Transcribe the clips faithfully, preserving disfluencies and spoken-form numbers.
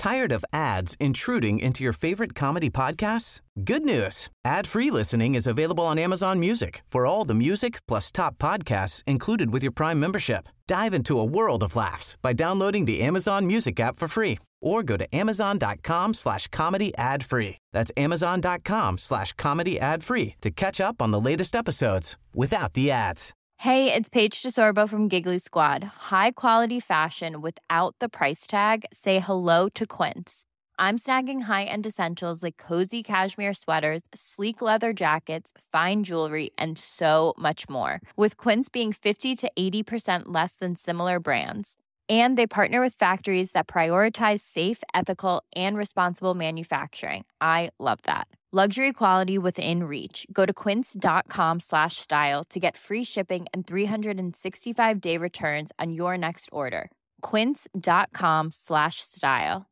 Tired of ads intruding into your favorite comedy podcasts? Good news. Ad-free listening is available on Amazon Music for all the music plus top podcasts included with your Prime membership. Dive into a world of laughs by downloading the Amazon Music app for free or go to amazon.com slash comedy ad free. That's amazon.com slash comedy ad free to catch up on the latest episodes without the ads. Hey, it's Paige DeSorbo from Giggly Squad. High quality fashion without the price tag. Say hello to Quince. I'm snagging high-end essentials like cozy cashmere sweaters, sleek leather jackets, fine jewelry, and so much more. With Quince being fifty to eighty percent less than similar brands. And they partner with factories that prioritize safe, ethical, and responsible manufacturing. I love that. Luxury quality within reach. Go to quince.com slash style to get free shipping and three sixty-five day returns on your next order. Quince.com slash style.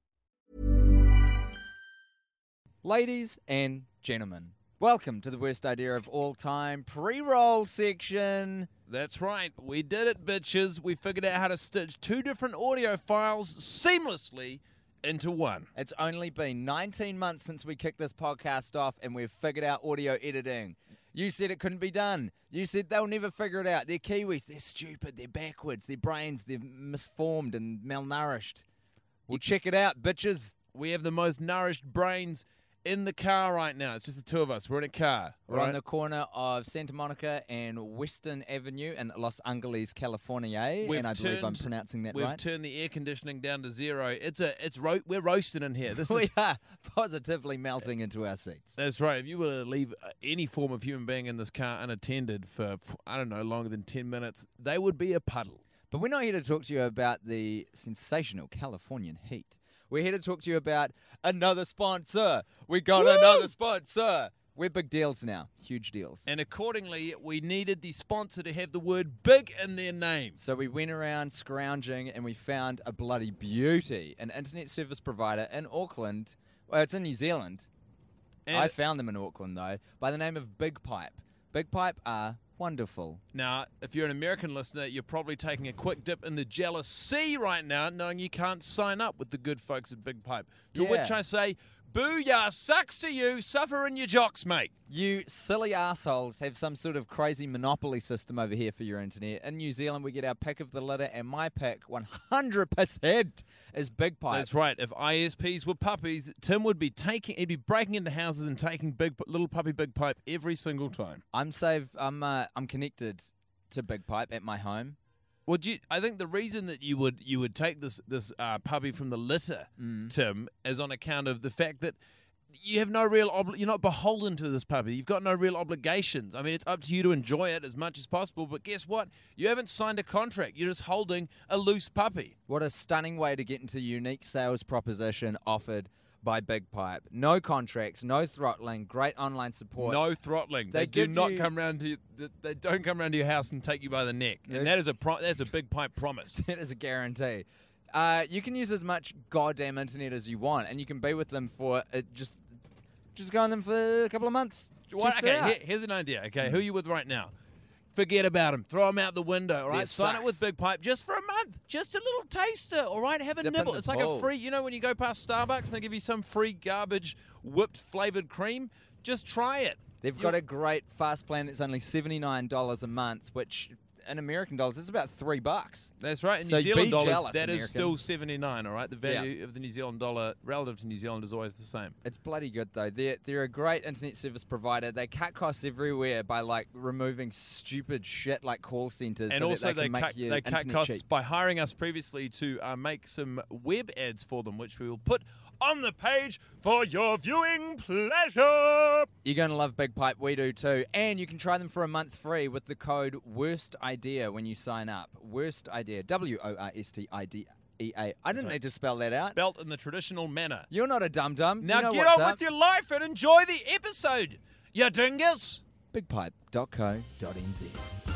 Ladies and gentlemen, welcome to the worst idea of all time pre-roll section. That's right. We did it, bitches. We figured out how to stitch two different audio files seamlessly into one. It's only been nineteen months since we kicked this podcast off and we've figured out audio editing. You said it couldn't be done. You said they'll never figure it out. They're Kiwis. They're stupid. They're backwards. Their brains, they're misformed and malnourished. Well, check it out, bitches. We have the most nourished brains in the car right now. It's just the two of us. We're in a car. We're right? on the corner of Santa Monica and Western Avenue in Los Angeles, California. We've and I believe turned- I'm pronouncing that We've right. turned the air conditioning down to zero. It's a, it's ro- we're roasting in here. This is. We are positively melting into our seats. That's right. If you were to leave uh, any form of human being in this car unattended for, I don't know, longer than ten minutes, they would be a puddle. But we're not here to talk to you about the sensational Californian heat. We're here to talk to you about another sponsor. We got Woo! another sponsor. We're big deals now. Huge deals. And accordingly, we needed the sponsor to have the word big in their name. So we went around scrounging and we found a bloody beauty. An internet service provider in Auckland. Well, it's in New Zealand. And I found them in Auckland, though, by the name of Big Pipe. Big Pipe are wonderful. Now, if you're an American listener, you're probably taking a quick dip in the jealous sea right now, knowing you can't sign up with the good folks at Big Pipe. To Yeah. which I say, booyah, sucks to you, suffer in your jocks, mate. You silly assholes have some sort of crazy monopoly system over here for your internet. In New Zealand, we get our pick of the litter, and my pick, one hundred percent, is Big Pipe. That's right. If I S Ps were puppies, Tim would be taking, he'd be breaking into houses and taking big little puppy Big Pipe every single time. I'm safe. I'm uh, I'm connected to Big Pipe at my home. Would you? I think the reason that you would you would take this this uh, puppy from the litter, Mm. Tim, is on account of the fact that you have no real obli- you're not beholden to this puppy. You've got no real obligations. I mean, it's up to you to enjoy it as much as possible. But guess what? You haven't signed a contract. You're just holding a loose puppy. What a stunning way to get into a unique sales proposition offered by Big Pipe. No contracts, no throttling, great online support. No throttling. They, They do give not you- come round to you, they don't come round to your house and take you by the neck. They- And that is a pro- that's a Big Pipe promise. That is a guarantee. Uh, you can use as much goddamn internet as you want, and you can be with them for uh, just just go on them for a couple of months. What? Just Okay, out. here- here's an idea. Okay, who are you with right now? Forget about him. Throw him out the window. All right, That sign it sucks. with Big Pipe just for a month, just a little taster. All right, have a Dip in nibble. the It's like bowl. a free. You know when you go past Starbucks and they give you some free garbage whipped flavored cream. Just try it. They've You- got a great fast plan that's only seventy-nine dollars a month, which in American dollars is about three bucks. That's right. In So New Zealand be dollars, jealous, that is American. still seventy-nine. All right, the value of the New Zealand dollar relative to New Zealand is always the same. It's bloody good though. They're they're a great internet service provider. They cut costs everywhere by like removing stupid shit like call centers, And so also that they, they can make cut your they cut internet costs cheap. by hiring us previously to uh, make some web ads for them, which we will put on the page for your viewing pleasure. You're going to love Big Pipe. We do too. And you can try them for a month free with the code WORST IDEA when you sign up. Worst Idea. W O R S T I D E A. I didn't right. need to spell that out. Spelt in the traditional manner. You're not a dum-dum. Now you know get what's on up. with your life and enjoy the episode, you dingus. big pipe dot co dot n z.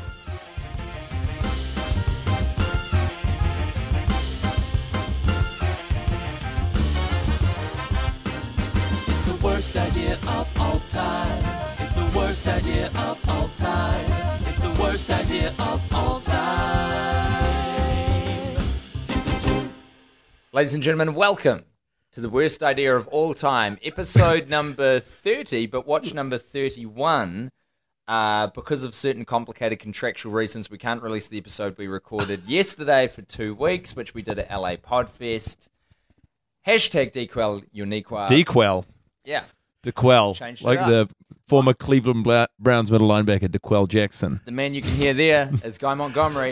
It's the worst idea of all time. It's the worst idea of all time. It's the worst idea of all time. Season two. Ladies and gentlemen, welcome to the worst idea of all time, episode number thirty, but watch number thirty-one. Uh, because of certain complicated contractual reasons, we can't release the episode we recorded yesterday for two weeks, which we did at L A Podfest. Hashtag dequel uniqua. Dequel. Yeah. DeQuell. Changed it Like up. the former Cleveland Bla- Browns middle linebacker, DeQuell Jackson. The man you can hear there is Guy Montgomery.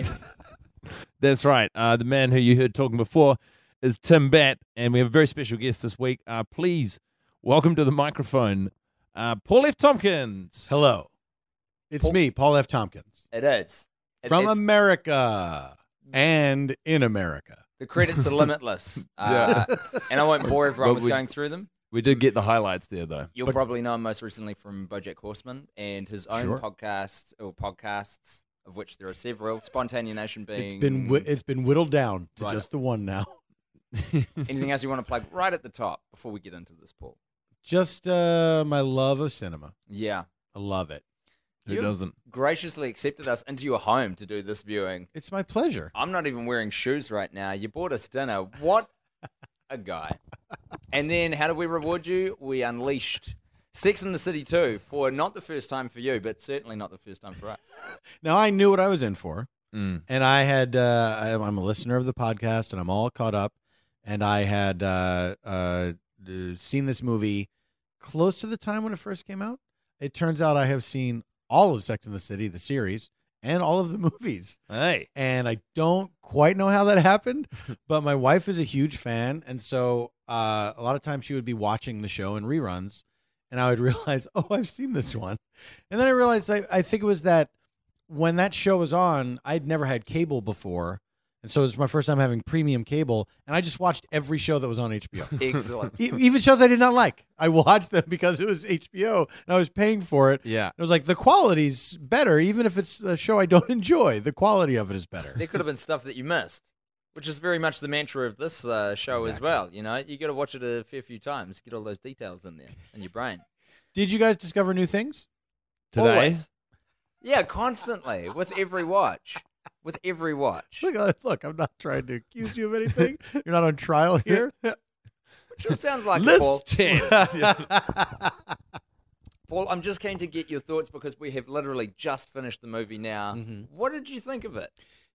That's right. Uh, the man who you heard talking before is Tim Batt, and we have a very special guest this week. Uh, please welcome to the microphone, uh, Paul F. Tompkins. Hello. It's Paul- me, Paul F. Tompkins. It is. It- From it- America and in America. The credits are limitless. Uh, and I won't bore everyone Well, with we- going through them. We did get the highlights there, though. You'll But- probably know him most recently from BoJack Horseman and his own Sure. podcast, or podcasts, of which there are several. Spontanea Nation being... It's been whi- it's been whittled down to Right. just the one now. Anything else you want to plug right at the top before we get into this, Paul? Just uh, my love of cinema. Yeah. I love it. Who You've doesn't? graciously accepted us into your home to do this viewing. It's my pleasure. I'm not even wearing shoes right now. You bought us dinner. What a guy. And then how did we reward you? We unleashed Sex and the City two for not the first time for you, but certainly not the first time for us. Now I knew what I was in for, Mm. and I had uh, I, I'm a listener of the podcast, and I'm all caught up. And I had uh, uh, seen this movie close to the time when it first came out. It turns out I have seen all of Sex and the City, the series, and all of the movies. Hey. And I don't quite know how that happened, but my wife is a huge fan, and so uh, a lot of times she would be watching the show in reruns, and I would realize, oh, I've seen this one. And then I realized I, I think it was that when that show was on, I'd never had cable before, and so it was my first time having premium cable, and I just watched every show that was on H B O. Excellent. E- Even shows I did not like, I watched them because it was H B O, and I was paying for it. Yeah. It was like, the quality's better, even if it's a show I don't enjoy. The quality of it is better. There could have been stuff that you missed, which is very much the mantra of this uh, show as Exactly. well. You know, you got to watch it a fair few times, get all those details in there in your brain. Did you guys discover new things? Today? Always. Yeah, constantly with every watch. With every watch. Look, uh, look, I'm not trying to accuse you of anything. You're not on trial here. Sure sounds like it, Paul. Listen. Paul, I'm just keen to get your thoughts because we have literally just finished the movie now. Mhm. What did you think of it?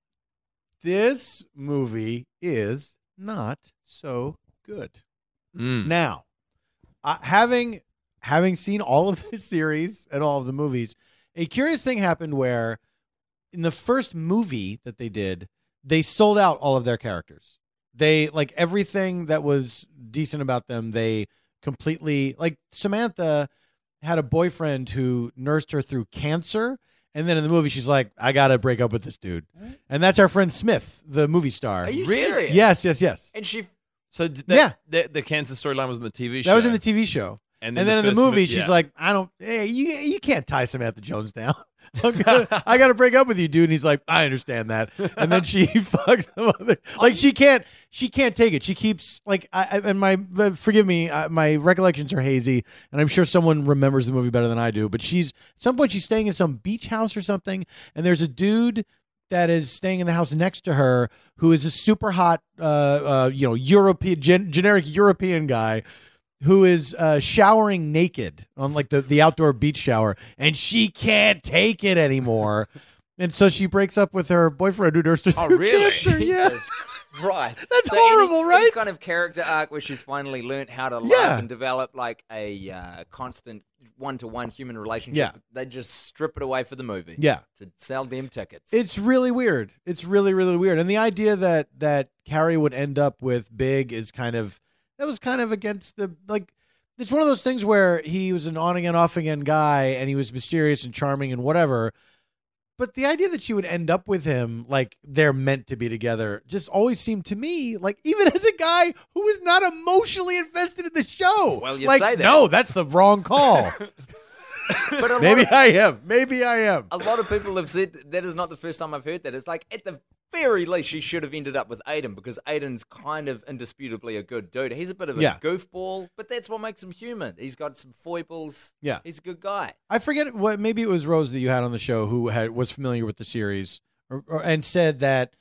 This movie is not so good. Mm. Now, uh, having having seen all of this series and all of the movies, a curious thing happened where in the first movie that they did, they sold out all of their characters. They like everything that was decent about them. They completely like Samantha had a boyfriend who nursed her through cancer. And then in the movie, she's like, I got to break up with this dude. And that's our friend Smith, the movie star. Are you Really? serious? Yes, yes, yes. And she So d- that, Yeah. the, the cancer storyline was in the T V show. That was in the T V show. And And then in the first movie, mo- she's yeah. like, I don't, hey, you, you can't tie Samantha Jones down. I'm gonna, I got to break up with you, dude. And he's like, I understand that. And then she fucks him other, like she can't, she can't take it. She keeps like, I, I and my, uh, forgive me, uh, my recollections are hazy, and I'm sure someone remembers the movie better than I do. But she's at some point she's staying in some beach house or something, and there's a dude that is staying in the house next to her who is a super hot, uh, uh, you know, European, gen- generic European guy. Who is uh, showering naked on like the, the outdoor beach shower, and she can't take it anymore, and so she breaks up with her boyfriend who nursed her Oh, through really? cancer. Yeah, Jesus Christ. That's So any- horrible, any right? kind of character arc where she's finally learned how to love Yeah. and develop like a uh, constant one-to-one human relationship. Yeah. They just strip it away for the movie. yeah. To sell them tickets. It's really weird. It's really really weird, and the idea that that Carrie would end up with Big is kind of that was kind of against the like. It's one of those things where he was an on again, off again guy, and he was mysterious and charming and whatever. But the idea that she would end up with him, like they're meant to be together, just always seemed to me like, even as a guy who was not emotionally invested in the show, Well, you like, say that. no, that's the wrong call. but a lot Maybe of- I am. Maybe I am. A lot of people have said that is not the first time I've heard that. It's like, at the very least, she should have ended up with Aiden because Aiden's kind of indisputably a good dude. He's a bit of a Yeah. goofball, but that's what makes him human. He's got some foibles. Yeah. He's a good guy. I forget what. Maybe it was Rose that you had on the show who had was familiar with the series, or, or, and said that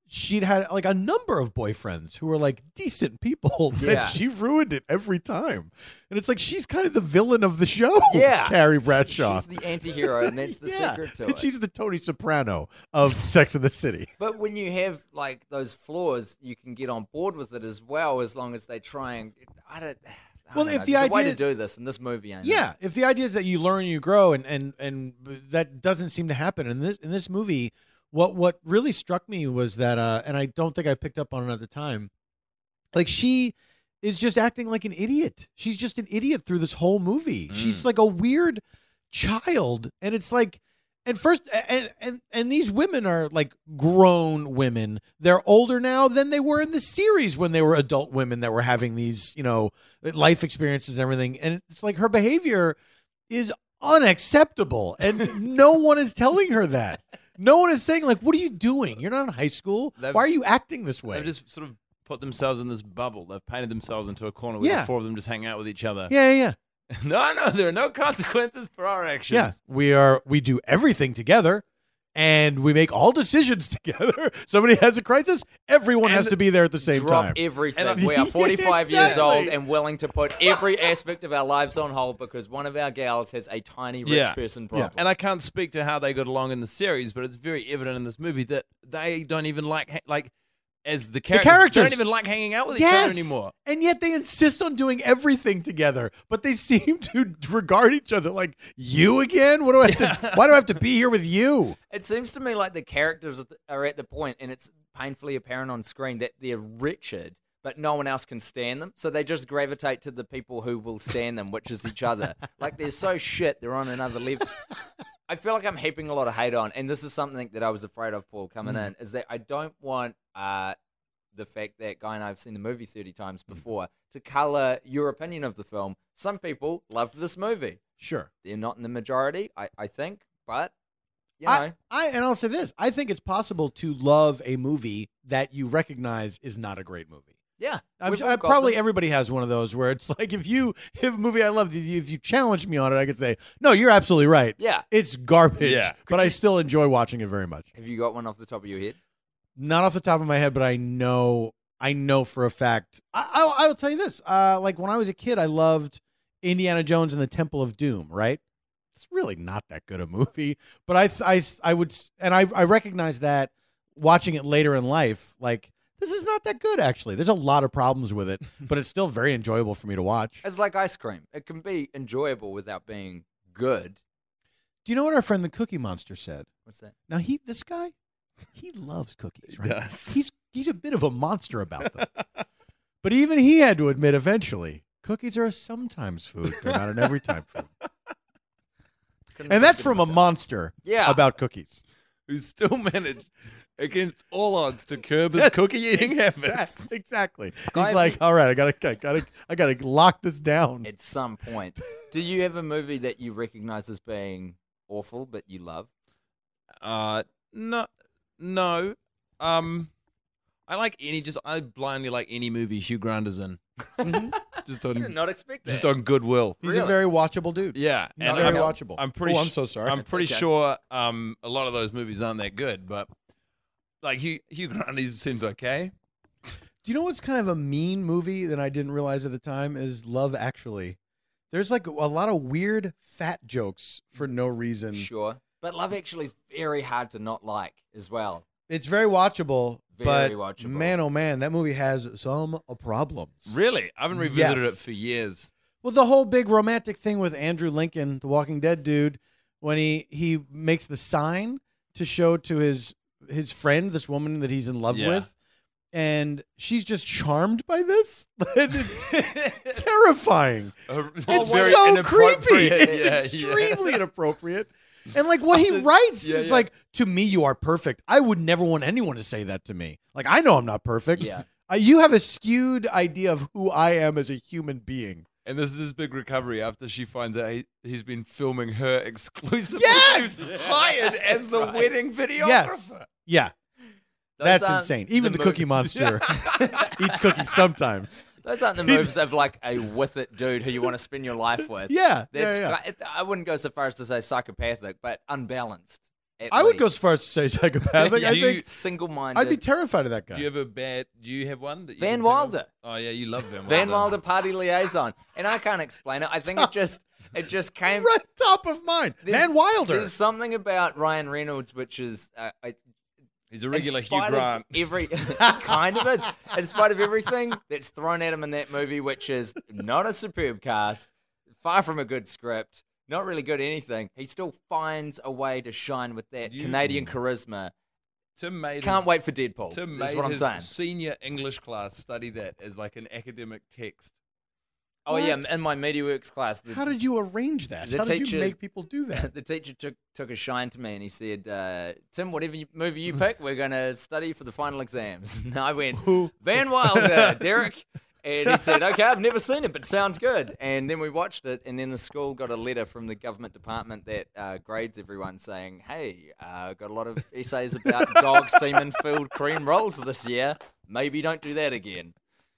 she'd had like a number of boyfriends who were like decent people, Yeah. and she ruined it every time. And it's like she's kind of the villain of the show. Yeah. Carrie Bradshaw. She's the anti-hero, and that's the yeah. secret to And it. she's the Tony Soprano of Sex and the City. But when you have like those flaws, you can get on board with it as well, as long as they try and. I don't. I Well, don't if know. the There's a way idea to is- do this in this movie, ain't it? Yeah, if the idea is that you learn, you grow, and and and that doesn't seem to happen in this in this movie. What what really struck me was that, uh, and I don't think I picked up on it at the time. Like she is just acting like an idiot. She's just an idiot through this whole movie. Mm. She's like a weird child, and it's like. And first, and, and and these women are like grown women. They're older now than they were in the series when they were adult women that were having these, you know, life experiences and everything. And it's like her behavior is unacceptable, and no one is telling her that. No one is saying like, "What are you doing? You're not in high school. They've- Why are you acting this way?" They've just sort of put themselves in this bubble. They've painted themselves into a corner where Yeah. the four of them just hang out with each other. yeah, yeah, yeah. No, no, there are no consequences for our actions. Yeah, we are. We do everything together, and we make all decisions together. Somebody has a crisis, everyone And has to be there at the same Drop time. everything. And I- We are forty-five years Exactly. old and willing to put every aspect of our lives on hold because one of our gals has a tiny rich Yeah. person problem. And I can't speak to how they got along in the series, but it's very evident in this movie that they don't even like, ha- like, as the characters, characters. they don't even like hanging out with each Yes, other anymore. and yet they insist on doing everything together. But they seem to regard each other like, "You again? What do I have to? Why do I have to be here with you?" It seems to me like the characters are at the point, and it's painfully apparent on screen that they're wretched, but no one else can stand them. So they just gravitate to the people who will stand them, which is each other. Like they're so shit, they're on another level. I feel like I'm heaping a lot of hate on, and this is something that I was afraid of, Paul, coming Mm. in, is that I don't want uh, the fact that Guy and I have seen the movie thirty times Mm. before to colour your opinion of the film. Some people loved this movie. Sure. They're not in the majority, I, I think, but, you know. I, I and I'll say this: I think it's possible to love a movie that you recognize is not a great movie. Yeah, I'm, we've all I, got probably them. everybody has one of those where it's like if you if a movie I love, if you, if you challenge me on it, I could say, "No, you're absolutely right. Yeah. It's garbage." Yeah. But I still enjoy watching it very much. Have you got one off the top of your head? Not off the top of my head, but I know I know for a fact. I, I'll, I'll tell you this: uh, like when I was a kid, I loved Indiana Jones and the Temple of Doom. Right? It's really not that good a movie, but I th- I, I would and I I recognize that watching it later in life, like. This is not that good, actually. There's a lot of problems with it, but it's still very enjoyable for me to watch. It's like ice cream. It can be enjoyable without being good. Do you know what our friend the Cookie Monster said? What's that? Now he, this guy, he loves cookies, right? does. He's he's a bit of a monster about them. But even he had to admit eventually, cookies are a sometimes food. They're not an every time food. Couldn't And that's think of from a myself. monster Yeah. about cookies. Who still managed, against all odds, to curb his cookie eating habits. Exact- Exactly. Guy, He's like, we- all right, I gotta, I gotta, I gotta lock this down. At some point. Do you have a movie that you recognize as being awful but you love? Uh, no, no. Um, I like any. Just I blindly like any movie Hugh Grant is in. Just I did on, not expect that. just on goodwill. He's Really? a very watchable dude. Yeah, He's and very I'm, watchable. I'm pretty. Oh, I'm sh- so sorry. I'm pretty okay. sure. Um, a lot of those movies aren't that good, but like Hugh, Hugh Grant, he seems okay. Do you know what's kind of a mean movie that I didn't realize at the time is Love Actually? There's like a lot of weird fat jokes for no reason. Sure. But Love Actually is very hard to not like as well. It's very watchable, Very but watchable. man, oh man, that movie has some uh, problems. Really, I haven't revisited Yes. it for years. Well, the whole big romantic thing with Andrew Lincoln, the Walking Dead dude, when he he makes the sign to show to his his friend, this woman that he's in love Yeah. with, and she's just charmed by this. And it's terrifying. It's Very so inappropriate. creepy. It's Yeah, extremely inappropriate. And like what he After- writes yeah, is yeah. like, to me, you are perfect. I would never want anyone to say that to me. Like, I know I'm not perfect. Yeah. Uh, you have a skewed idea of who I am as a human being. And this is his big recovery after she finds out he, he's been filming her exclusively. Yes! He was hired as the right. wedding videographer. Yes. Yeah. Those That's aren't insane. Even the, mo- Cookie Monster eats cookies sometimes. Those aren't the He's- moves of like a with it dude who you want to spend your life with. Yeah. That's yeah, yeah. ki- it- I wouldn't go so far as to say psychopathic, but unbalanced. At I would go least. as far as to say psychopathic. I You- think Single-minded. I'd be terrified of that guy. Do you have a bad? Do you have one? That you Van can think of? Wilder. Oh yeah, you love Van Wilder. Van Wilder party liaison, and I can't explain it. I think it just it just came. right top of mind. There's- Van Wilder. There's something about Ryan Reynolds which is uh, I, He's a regular in Hugh spite Grant. Of every kind of is. In spite of everything that's thrown at him in that movie, which is not a superb cast, far from a good script, not really good anything, he still finds a way to shine with that You- Canadian charisma. Tim made Can't his, wait for Deadpool. Tim That's made what I'm his saying. senior English class study that as like an academic text. Oh yeah, What? in my MediaWorks class. The, How did you arrange that? The How did you teacher- make people do that? the teacher took took a shine to me and he said, uh, "Tim, whatever you, movie you pick, we're going to study for the final exams." And I went, "Van Wilder, Derek." And he said, "Okay, I've never seen it, but sounds good." And then we watched it, and then the school got a letter from the government department that uh, grades everyone saying, "Hey, uh, got a lot of essays about dog semen filled cream rolls this year. Maybe don't do that again."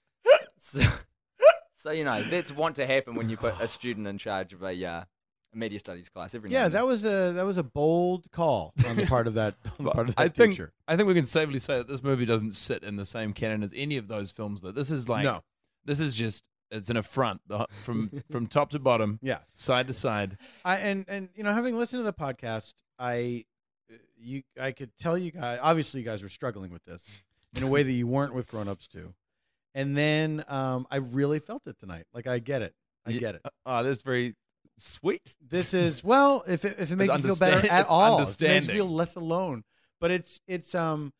So, so you know that's want to happen when you put a student in charge of a uh, media studies class. Every now Yeah, and then. that was a that was a bold call on the part of that on the part of that I think teacher. I think we can safely say that this movie doesn't sit in the same canon as any of those films. Though this is like No. this is just it's an affront the- from from top to bottom, Yeah. side to side. I and and you know, having listened to the podcast, I you I could tell you guys. Obviously, you guys were struggling with this in a way that you weren't with Grown Ups too. And then um, I really felt it tonight. Like I get it. I Yeah. get it. Oh, that's very sweet. This is well, if it, if it makes you feel better understand- at it's all, if it makes you understanding. feel less alone. But it's it's um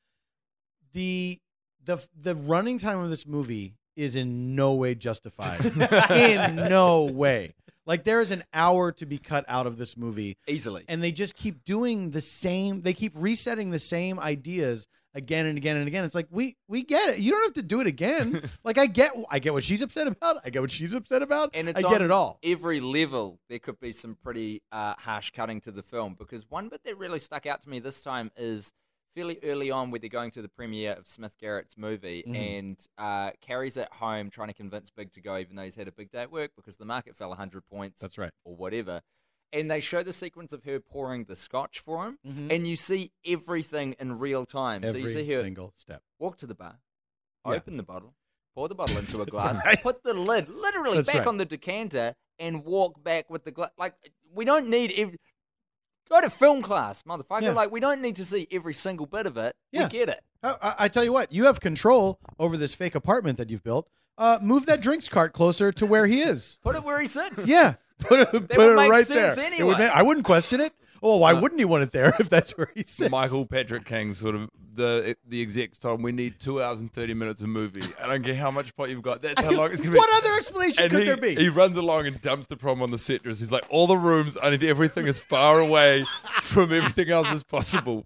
the the the running time of this movie is in no way justified. In no way. Like there is an hour to be cut out of this movie, easily. and they just keep doing the same. They keep resetting the same ideas again and again and again. It's like we we get it. You don't have to do it again. Like I get I get what she's upset about. I get what she's upset about. And it's I get on it all. Every level, there could be some pretty uh, harsh cutting to the film because one bit that really stuck out to me this time is fairly early on where they're going to the premiere of Smith Garrett's movie Mm-hmm. and uh, Carrie's at home trying to convince Big to go even though he's had a big day at work because the market fell one hundred points That's right. or whatever. And they show the sequence of her pouring the scotch for him Mhm. and you see everything in real time. Every so you see her single step. walk to the bar, Yeah. open the bottle, pour the bottle into a glass, right. put the lid literally That's back right. on the decanter, and walk back with the glass. Like, we don't need ev- go to film class, motherfucker. Yeah. Like, we don't need to see every single bit of it. Yeah. We get it. I, I, I tell you what, you have control over this fake apartment that you've built. Uh, move that drinks cart closer to where he is. Put it where he sits. Yeah, put it, put would it make right sense there. It anyway. would ma- I wouldn't question it. Well, why wouldn't you want it there if that's where he sits? Michael Patrick King sort of the the execs told him we need two hours and thirty minutes of movie. I don't care how much plot you've got. That's how long it's gonna be. What other explanation And could he, there be? he runs along and dumps the problem on the set dress. He's like, all the rooms, I need everything as far away from everything else as possible.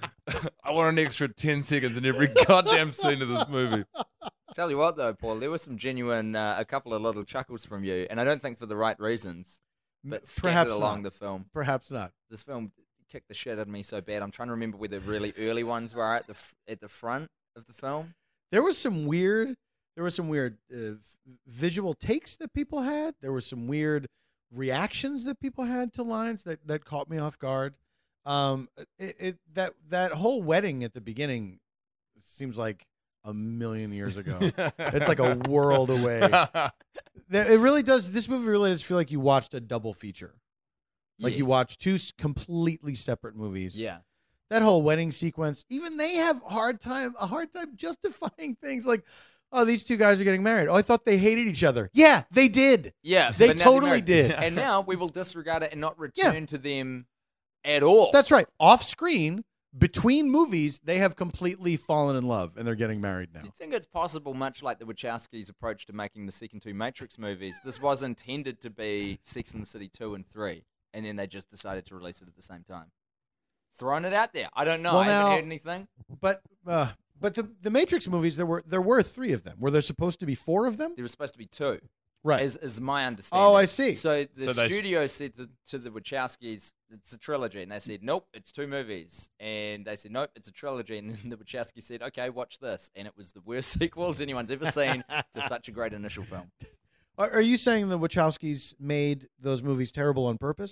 I want an extra ten seconds in every goddamn scene of this movie. Tell you what, though, Paul, there was some genuine, uh, a couple of little chuckles from you, and I don't think for the right reasons, but scattered Perhaps along not. the film. Perhaps not. This film kicked the shit out of me so bad. I'm trying to remember where the really early ones were at the f- at the front of the film. There was some weird. There was some weird uh, v- visual takes that people had. There were some weird reactions that people had to lines that, that caught me off guard. Um, it, it that that whole wedding at the beginning seems like a million years ago. It's like a world away. That- It really does. This movie really does feel like you watched a double feature. Like you Yes. watched two s- completely separate movies. Yeah. That whole wedding sequence, even they have hard time a hard time justifying things like, oh, these two guys are getting married. Oh, I thought they hated each other. Yeah, they did. Yeah, They but now they're totally married. did. And now we will disregard it and not Yeah. return to them at all. That's right. Off screen, between movies, they have completely fallen in love and they're getting married now. Do you think it's possible, much like the Wachowskis' approach to making the second two Matrix movies, this was intended to be Sex and the City two and three, and then they just decided to release it at the same time? Throwing it out there. I don't know. Well, I haven't now- heard anything. But uh, but the the Matrix movies, there were there were three of them. Were there supposed to be four of them? There was supposed to be two. Right. Is, is my understanding. Oh, I see. So the So they- studio said to, to the Wachowskis, it's a trilogy. And they said, nope, it's two movies. And they said, nope, it's a trilogy. And then the Wachowskis said, okay, watch this. And it was the worst sequels anyone's ever seen to such a great initial film. Are, are you saying the Wachowskis made those movies terrible on purpose?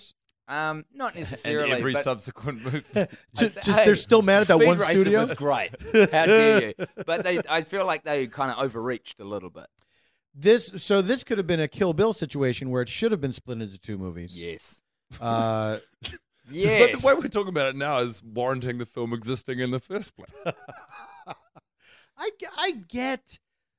Um, not And necessarily. every but subsequent move. Just, just Hey, they're still mad at that Speed one Racer studio. was great. How dare you? But they, I feel like they kind of overreached a little bit. This so this could have been a Kill Bill situation where it should have been split into two movies. Yes. Uh, Yes. But the way we're talking about it now is warranting the film existing in the first place. I, ge- I get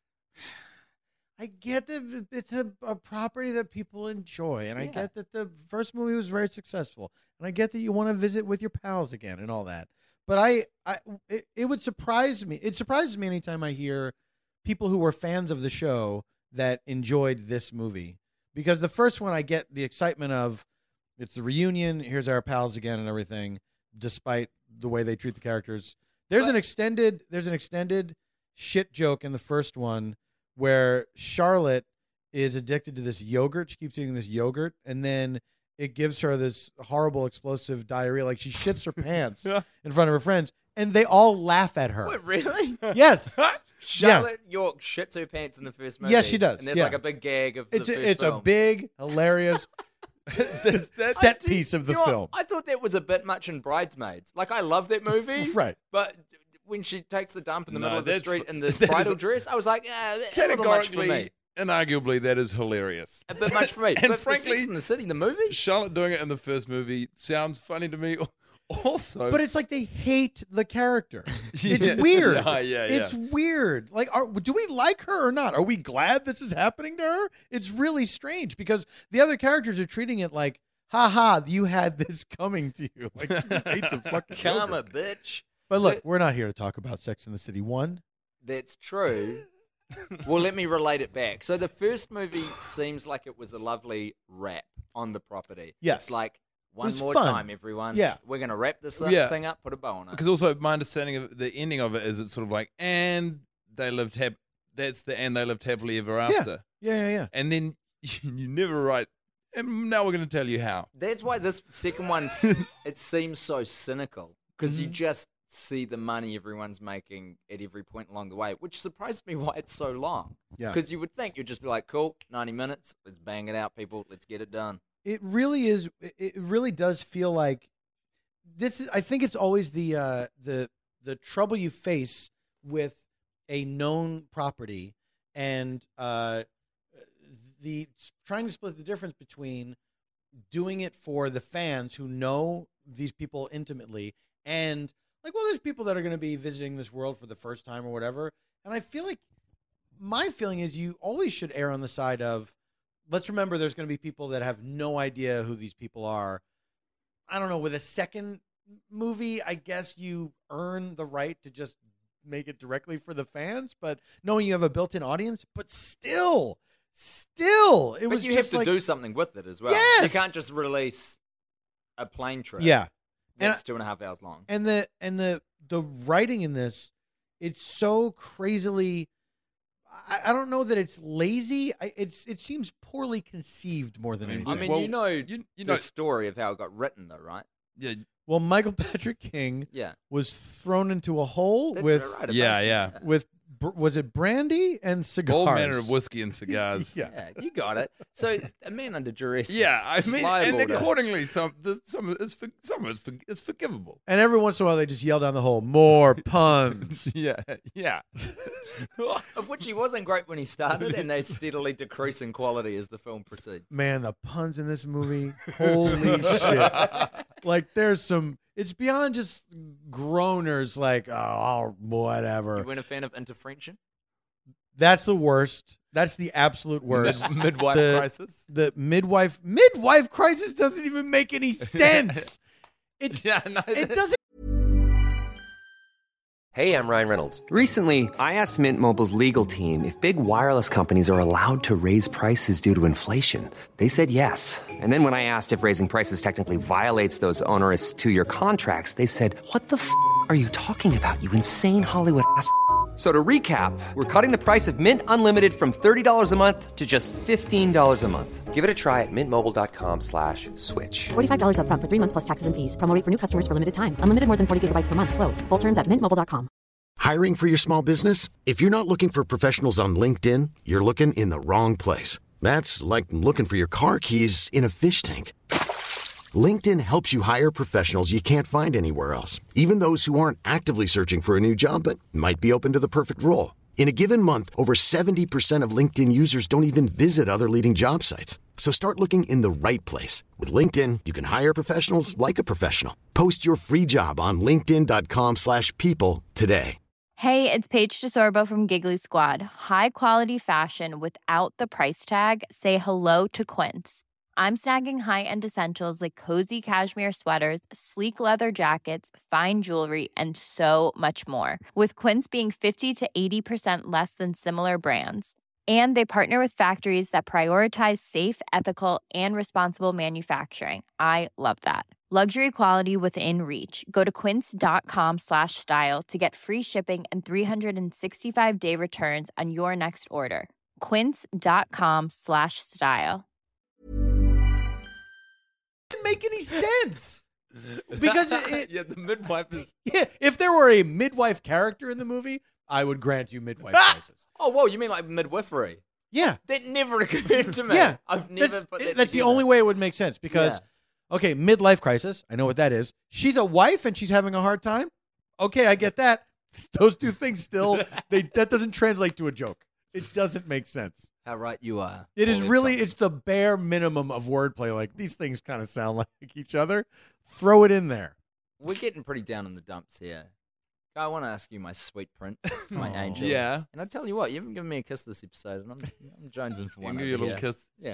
I get that it's a, a property that people enjoy, and I Yeah. get that the first movie was very successful, and I get that you want to visit with your pals again and all that. But I, I it, it would surprise me. It surprises me anytime I hear people who were fans of the show that enjoyed this movie, because the first one I get the excitement of it's the reunion. Here's our pals again and everything, despite the way they treat the characters. There's an extended. There's an extended shit joke in the first one where Charlotte is addicted to this yogurt. She keeps eating this yogurt, and then it gives her this horrible explosive diarrhea. Like she shits her pants in front of her friends, and they all laugh at her. What, really? Yes. Charlotte York shits her pants in the first movie. Yes, she does, And there's yeah. like a big gag of It's the a, first it's film. a big, hilarious set piece of the You know what? film. I thought that was a bit much in Bridesmaids. Like, I love that movie. Right. But when she takes the dump in the No, middle of the that's street f- in the that is bridal a- dress, I was like, yeah, a little much for me. Categorically, inarguably, that is hilarious. A bit much for me. And but for frankly- Sex in the City, the movie? Charlotte doing it in the first movie sounds funny to me. Also, But it's like they hate the character. Yeah. It's weird. Yeah, yeah, yeah. It's weird. Like, are, do we like her or not? Are we glad this is happening to her? It's really strange because the other characters are treating it like, ha ha, you had this coming to you. Like, she just ate some fucking Karma, yogurt. bitch. But look, But- we're not here to talk about Sex in the City one. That's true. Well, let me relate it back. So the first movie seems like it was a lovely wrap on the property. Yes. It's like, one was more fun. time, everyone. Yeah. We're going to wrap this up, Yeah. thing up, put a bow on it. because also my understanding of the ending of it is it's sort of like, and they lived hap- that's the and they lived happily ever after. Yeah, yeah, yeah. And then you never write, and now we're going to tell you how. That's why this second one, s- it seems so cynical because Mm-hmm. you just see the money everyone's making at every point along the way, which surprised me why it's so long. Yeah. Because you would think you'd just be like, cool, ninety minutes, let's bang it out, people, let's get it done. It really is. It it really does feel like this is. I think it's always the uh, the the trouble you face with a known property and uh, the trying to split the difference between doing it for the fans who know these people intimately and like, well, there's people that are going to be visiting this world for the first time or whatever. And I feel like my feeling is you always should err on the side of, let's remember there's going to be people that have no idea who these people are. I don't know, with a second movie, I guess you earn the right to just make it directly for the fans, but knowing you have a built-in audience, but still, still, it But was you have just to like, do something with it as well. Yes! You can't just release a plane trip. yeah. And That's two and a half hours long. And the and the the writing in this, it's so crazily. I, I don't know that it's lazy. I, it's it seems poorly conceived more than I mean, anything. I mean, Well, you know you, you the know, story of how it got written, though, right? yeah, well, Michael Patrick King Yeah. was thrown into a hole That's with right, a Yeah, basement. yeah. with br- was it brandy and cigars? all manner of whiskey and cigars. Yeah. Yeah, you got it. So a man under duress. Yeah, I is mean, liable and to- accordingly, some the, some of it's for, some of it's, for, it's forgivable. And every once in a while, they just yell down the hole, "More puns." Yeah, yeah. of which he wasn't great when he started, and they steadily decrease in quality as the film proceeds. Man, the puns in this movie, holy shit! Like, there's some. It's beyond just groaners. Like, oh, whatever. You weren't a fan of interfrenching? That's the worst. That's the absolute worst. Mid- midwife The- crisis. The midwife midwife crisis doesn't even make any sense. It Yeah, no, it doesn't. Hey, I'm Ryan Reynolds. Recently, I asked Mint Mobile's legal team if big wireless companies are allowed to raise prices due to inflation. They said yes. And then when I asked if raising prices technically violates those onerous two-year contracts, they said, "What the f*** are you talking about, you insane Hollywood ass?" So to recap, we're cutting the price of Mint Unlimited from thirty dollars a month to just fifteen dollars a month. Give it a try at mintmobile.com slash switch. forty-five dollars up front for three months plus taxes and fees. Promo rate for new customers for limited time. Unlimited more than forty gigabytes per month. Slows full terms at mint mobile dot com. Hiring for your small business? If you're not looking for professionals on LinkedIn, you're looking in the wrong place. That's like looking for your car keys in a fish tank. LinkedIn helps you hire professionals you can't find anywhere else, even those who aren't actively searching for a new job but might be open to the perfect role. In a given month, over seventy percent of LinkedIn users don't even visit other leading job sites. So start looking in the right place. With LinkedIn, you can hire professionals like a professional. Post your free job on linkedin dot com slash people today. Hey, it's Paige DeSorbo from Giggly Squad. High quality fashion without the price tag. Say hello to Quince. I'm snagging high-end essentials like cozy cashmere sweaters, sleek leather jackets, fine jewelry, and so much more. With Quince being fifty to eighty percent less than similar brands. And they partner with factories that prioritize safe, ethical, and responsible manufacturing. I love that. Luxury quality within reach. Go to quince.com slash style to get free shipping and three sixty-five day returns on your next order. Quince.com slash style. Doesn't make any sense. Because it, it yeah, the midwife is. yeah, if there were a midwife character in the movie, I would grant you midwife crisis. Oh, whoa, you mean like midwifery? Yeah. That never occurred to me. Yeah. I've never That's, put that that's the together. only way it would make sense because, okay, midlife crisis. I know what that is. She's a wife and she's having a hard time. Okay, I get that. Those two things still, they that doesn't translate to a joke. It doesn't make sense. How right you are. It is All the really, time. it's the bare minimum of wordplay. Like, these things kind of sound like each other. Throw it in there. We're getting pretty down in the dumps here. I want to ask you, my sweet prince, my Aw. angel. Yeah. And I tell you what, you haven't given me a kiss this episode, and I'm, I'm jonesing for I'll one. give you a over little here. kiss. Yeah.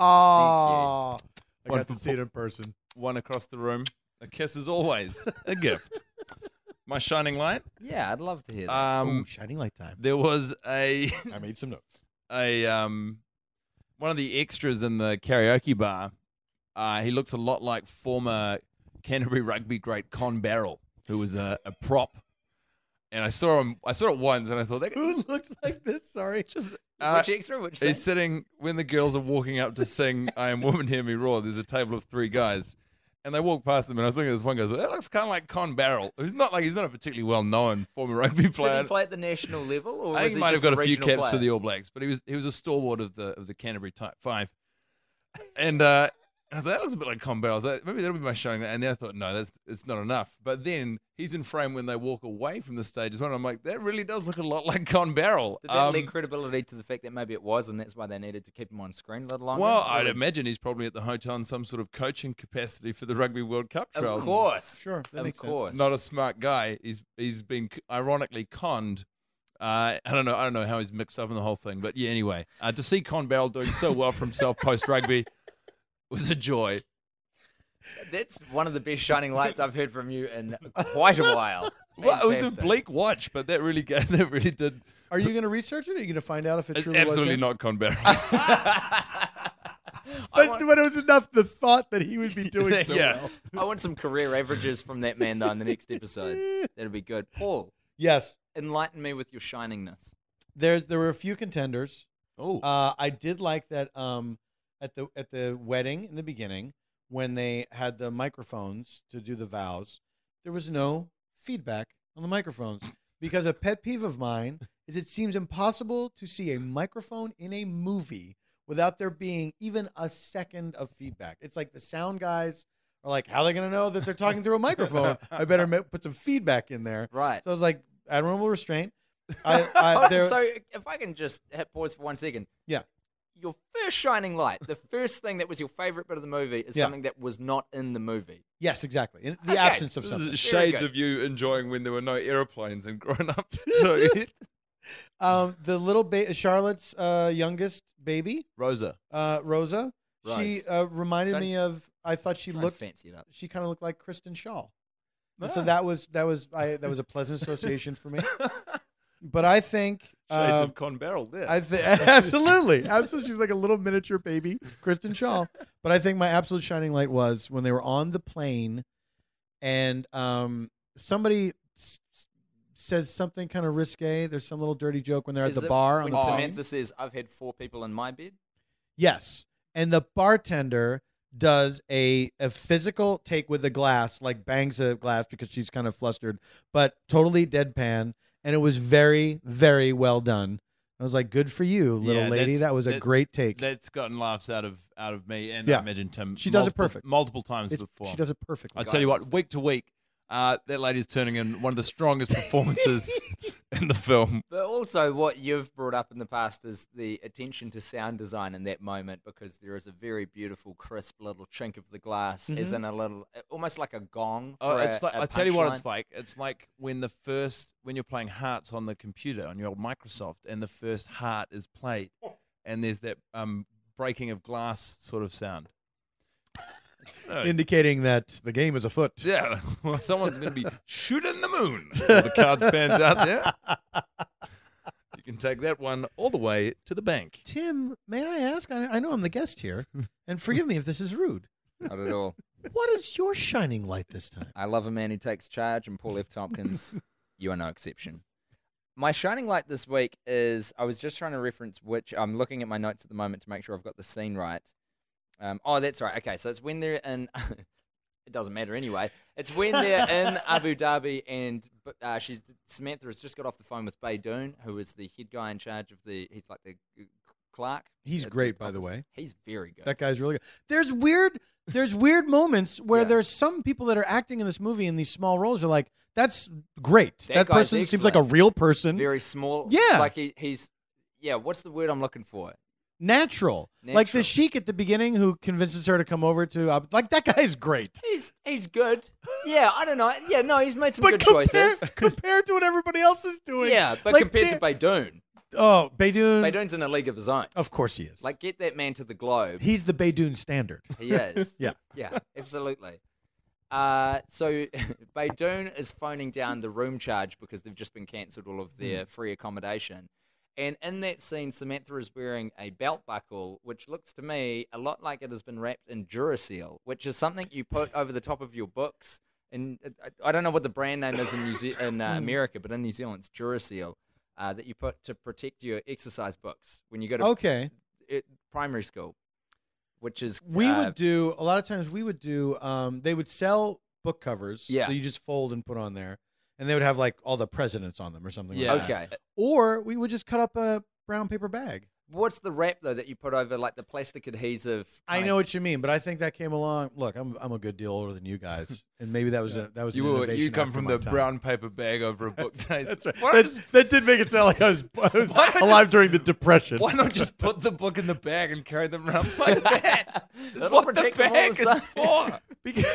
Oh, I One got to for see it in person. One across the room. A kiss is always a gift. My shining light. Yeah, I'd love to hear that. Um, Ooh, shining light time. there was a I made some notes. a um one of the extras in the karaoke bar. Uh, he looks a lot like former Canterbury rugby great Con Barrell, who was a, a prop. And I saw him. I saw it once, and I thought, that Who looks like this? Sorry. just uh, Which extra? Which thing? he's sitting when the girls are walking up to sing "I Am Woman, Hear Me Roar." There's a table of three guys, and they walk past them, and I was looking at this one guy. I was like, that looks kind of like Con Barrell. He's not like he's not a particularly well-known former rugby player. Did he play at the national level, or I was think he he might have just got a few regional caps player? for the All Blacks, but he was he was a stalwart of the of the Canterbury type five. And uh, I was like, that looks a bit like Con Barrell. I was like, maybe that'll be my shining light. And then I thought, no, that's it's not enough. But then he's in frame when they walk away from the stage as well. And I'm like, that really does look a lot like Con Barrell. Did that Um, lend credibility to the fact that maybe it was, and that's why they needed to keep him on screen a little longer? well, Or I'd did- imagine he's probably at the hotel in some sort of coaching capacity for the Rugby World Cup trials. Of course. Sure, that Of makes sense. course. Not a smart guy. He's he's been c- ironically conned. Uh, I don't know. I don't know how he's mixed up in the whole thing. But yeah, anyway, uh, to see Con Barrell doing so well for himself post rugby was a joy. That's one of the best shining lights I've heard from you in quite a while. Well, it was a Fantastic. bleak watch, but that really that really did. Are you going to research it? Or are you going to find out if it It's truly was absolutely him? not Con Barrell. But, want- but it was enough, the thought that he would be doing so Yeah. well. I want some career averages from that man, though, in the next episode. That'll be good. Paul, Yes. enlighten me with your shiningness. There's There were a few contenders. Oh, Uh, I did like that um, at the at the wedding in the beginning when they had the microphones to do the vows. There was no feedback on the microphones because a pet peeve of mine is it seems impossible to see a microphone in a movie without there being even a second of feedback. It's like the sound guys are like, how are they going to know that they're talking through a microphone? I better ma- put some feedback in there. Right. So I was like, admirable restraint. I, I, Oh, there, so if I can just hit pause for one second. yeah. Your first shining light, the first thing that was your favorite bit of the movie is Yeah. something that was not in the movie. Yes, exactly. In the Okay. absence of this something. is shades good. of you enjoying when there were no airplanes and grown ups. So, Um, the little ba- Charlotte's uh, youngest baby, Rosa. uh, Rosa, she Rose. uh, reminded Don't- me of. I thought she Try and looked. fancy it up. She kind of looked like Kristen Shaw. And So Ah. that was that was I that was a pleasant association for me. But I think Shades uh, of Con Barrell there. I think absolutely, absolutely, she's like a little miniature baby, Kristen Shaw. But I think my absolute shining light was when they were on the plane, and um, somebody s- s- says something kind of risque. There's some little dirty joke when they're Is at the it bar on when the plane. Samantha says, I've had four people in my bed? Yes, and the bartender does a a physical take with the glass, like bangs a glass because she's kind of flustered, but totally deadpan. And it was very, very well done. I was like, good for you, little Yeah, lady. that's- That was a that- great take. That's gotten laughs out of out of me, and Yeah. I imagine Tim. She does it multiple- perfect. multiple times It's- before. She does it perfectly. I tell you what, week to week, uh, that lady's turning in one of the strongest performances in the film. But also, what you've brought up in the past is the attention to sound design in that moment, because there is a very beautiful, crisp little chink of the glass, as in a little, almost like a gong. Oh, for it's a, like a I tell you what, it's punchline. like. It's like when the first when you're playing Hearts on the computer on your old Microsoft, and the first heart is played, and there's that um, breaking of glass sort of sound. Indicating that the game is afoot. Yeah, well, someone's going to be shooting the moon. For the Cards fans out there, you can take that one all the way to the bank. Tim, may I ask? I, I know I'm the guest here, and forgive me if this is rude. Not at all. What is your shining light this time? I love a man who takes charge, and Paul F. Tompkins, you are no exception. My shining light this week is, I was just trying to reference which, I'm looking at my notes at the moment to make sure I've got the scene right. Um, oh, that's right. Okay, so it's when they're in, it doesn't matter anyway. It's when they're in Abu Dhabi, and uh, she's Samantha has just got off the phone with Baydoun, who is the head guy in charge of the, he's like the clerk. He's at great, the by the office. way. He's very good. That guy's really good. There's weird, there's weird moments where Yeah. there's some people that are acting in this movie in these small roles are like, that's great. That, That guy's person seems like a excellent. real person. Very small. Yeah. Like he, he's, yeah, what's the word I'm looking for? Natural. Like the Natural. sheik at the beginning who convinces her to come over to, uh, like that guy is great. He's he's good. Yeah, I don't know. Yeah, no, he's made some But good compare, choices. compared to what everybody else is doing. Yeah, but like compared to they- Baydoun, Oh, Baydoun. Baydoun's in a league of his own. Of course he is. Like, get that man to the globe. He's the Baydoun standard. He is. Yeah. Yeah, absolutely. Uh, so Baydoun is phoning down the room charge because they've just been cancelled all of their free accommodation. And in that scene, Samantha is wearing a belt buckle, which looks to me a lot like it has been wrapped in Duracell, which is something you put over the top of your books. And I- I don't know what the brand name is in New Ze- in uh, America, but in New Zealand, it's Duracell, uh, that you put to protect your exercise books when you go to Okay. it, primary school, which is We uh, would do, a lot of times we would do, um, they would sell book covers Yeah. that you just fold and put on there. And they would have like all the presidents on them or something Yeah. like that. okay. Or we would just cut up a brown paper bag. What's the wrap though that you put over like the plastic adhesive? I kind know of- what you mean, but I think that came along. Look, I'm I'm a good deal older than you guys, and maybe that was a, that was You an were, innovation you come after from my the time. brown paper bag over a book. That's right. Why That, not, just, that did make it sound like I was, I was Why not alive during the Depression. why not just put the book in the bag and carry them around like that? That's That'll what the protect them all bag the is same. for. Because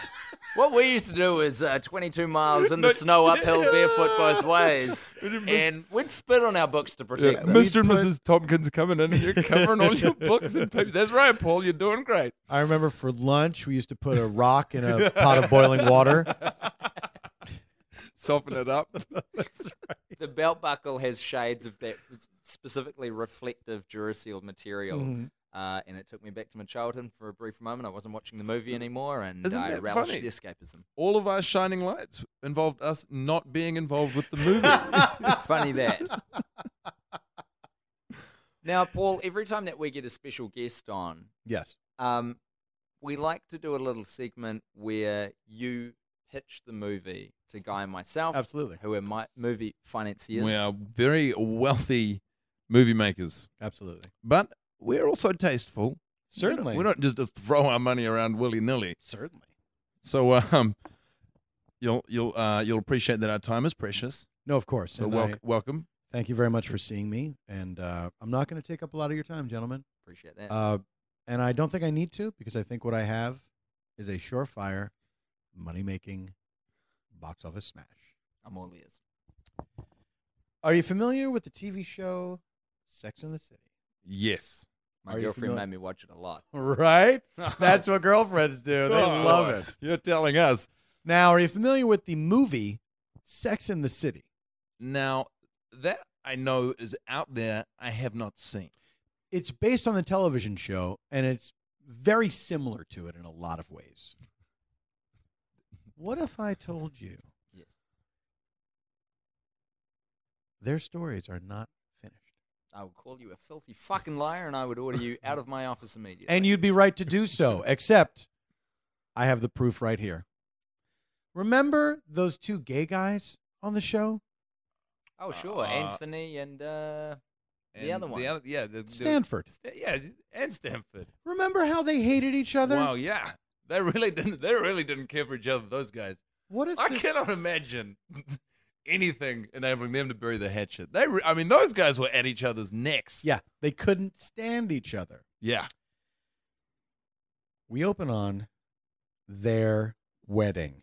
What we used to do is uh, twenty-two miles in the snow, uphill, barefoot both ways, and we'd spit on our books to protect them. Mister and Missus Tompkins coming in and you're covering all your books in paper. That's right, Paul. You're doing great. I remember for lunch we used to put a rock in a pot of boiling water. Soften it up. The belt buckle has shades of that specifically reflective Duracell material. Mm-hmm. Uh, and it took me back to my childhood for a brief moment. I wasn't watching the movie anymore, and Isn't I that relished funny? the escapism. All of our shining lights involved us not being involved with the movie. Funny that. Now, Paul, every time that we get a special guest on, Yes. um, we like to do a little segment where you pitch the movie to Guy and myself, Absolutely. who are my movie financiers. We are very wealthy movie makers, Absolutely. but we're also tasteful. Certainly. We don't just throw our money around willy nilly. Certainly. So um, you'll you'll uh, you'll appreciate that our time is precious. No, of course. So And wel- I- welcome. thank you very much for seeing me, and uh, I'm not going to take up a lot of your time, gentlemen. Appreciate that. Uh, and I don't think I need to because I think what I have is a surefire, money-making box office smash. I'm all ears. Are you familiar with the T V show Sex and the City? Yes. My Are you girlfriend familiar- made me watch it a lot. Right? That's what girlfriends do. They Of love course. it. You're telling us. Now, are you familiar with the movie Sex and the City? Now, that I know is out there, I have not seen. It's based on the television show, and it's very similar to it in a lot of ways. What if I told you Yes. their stories are not finished? I would call you a filthy fucking liar, and I would order you out of my office immediately. And you'd be right to do so, except I have the proof right here. Remember those two gay guys on the show? Oh, sure. Uh, Anthony and, uh, The other one. The other, yeah, the, the- Stanford. Sta- yeah, and Stanford. Remember how they hated each other? Wow, yeah, they really didn't. They really didn't care for each other. Those guys. What if I this- cannot imagine anything enabling them to bury the hatchet. They, re- I mean, those guys were at each other's necks. Yeah, they couldn't stand each other. Yeah. We open on their wedding.